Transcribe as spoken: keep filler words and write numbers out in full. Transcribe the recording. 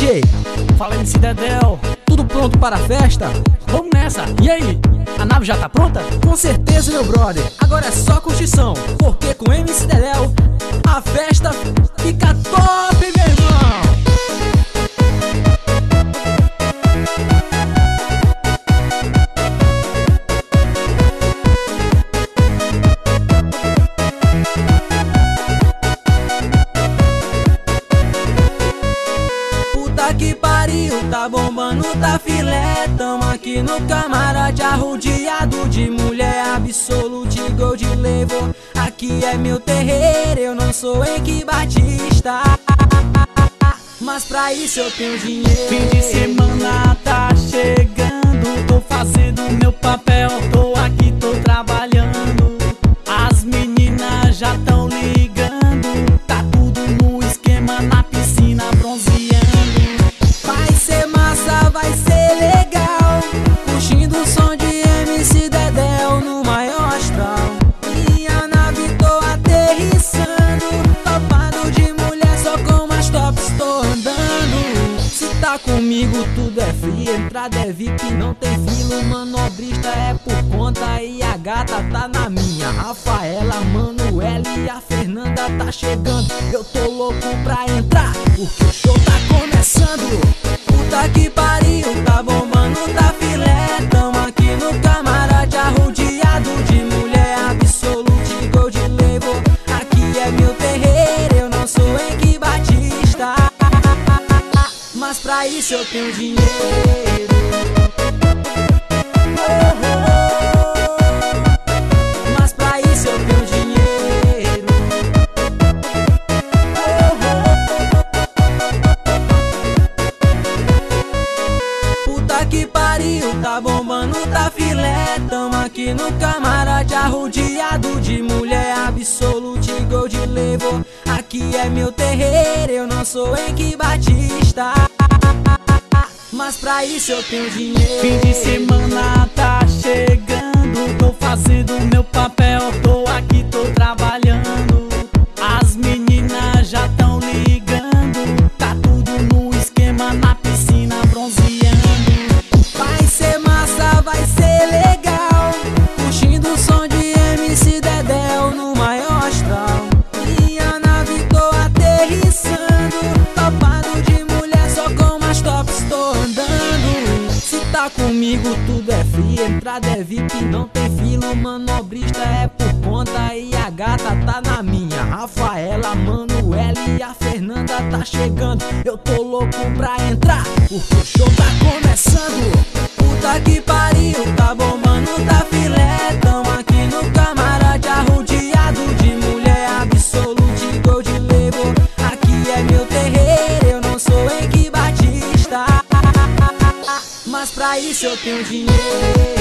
J, fala M C Dedéu, tudo pronto para a festa? vamos nessa, e aí? A nave já tá pronta? Com certeza, meu brother, agora é só curtição, porque com M C Dedéu a festa fica top, meu irmão! Puta que pariu, tá bombando, tá filé. Tamo aqui no camarote arrodeado de mulher. Absolute Gold Label, aqui é meu terreiro. Eu não sou Henrique Batista, mas pra isso eu tenho dinheiro. Fim de semana tá chegando, tô fazendo meu papel, tô aqui, tô trabalhando. As meninas já tão ligando, tá tudo no esquema, na piscina bronzeando. Vai ser massa, vai ser legal, curtindo o som de M C Dedéu no maior astral. Minha nave tô aterrissando, topado de mulher, só com as tops tô andando. Se tá comigo tudo é free, entrada é V I P, não tem fila. O manobrista é por conta e a gata tá na minha. Rafaela, Manuela e a Fernanda tá chegando. Eu tô louco pra entrar, porque o show tá começando. Puta que pariu, tá bombando, tá filé. Tamo aqui no camarote arrodeado de mulher. Absolute Gold Label, aqui é meu terreiro. Eu não sou Henrique Batista, mas pra isso eu tenho dinheiro. Oh, oh, oh. Mas pra isso eu tenho dinheiro. Oh, oh. Puta que pariu, tá bombando, tá filé. Tamo aqui no camarote arrodeado de mulher. Absolute Gold Label, aqui é meu terreiro. Eu não sou Henrique Batista, mas pra isso eu tenho dinheiro. Fim de semana tá chegando, tô fazendo meu papel, tô aqui, tô trabalhando. As meninas já tão ligando, tá tudo no esquema, na piscina bronzeando. Vai ser massa, vai ser legal, curtindo o som de M C Dedéu no maior astral. Minha nave tô aterrissando, topado de mulher, só com as tops tô andando. Se tá comigo tudo é free, entrada é V I P, não tem fila. O manobrista é por conta e a gata tá na minha. Rafaela, Manuela e a Fernanda tá chegando. Eu tô louco pra entrar, porque o show tá começando. Puta que pariu, tá bombando, tá filé. Tamo aqui no camarote arrodeado de mulher. Absolute Gold Label, aqui é meu terreiro. Eu não sou Henrique Batista, mas pra isso eu tenho dinheiro.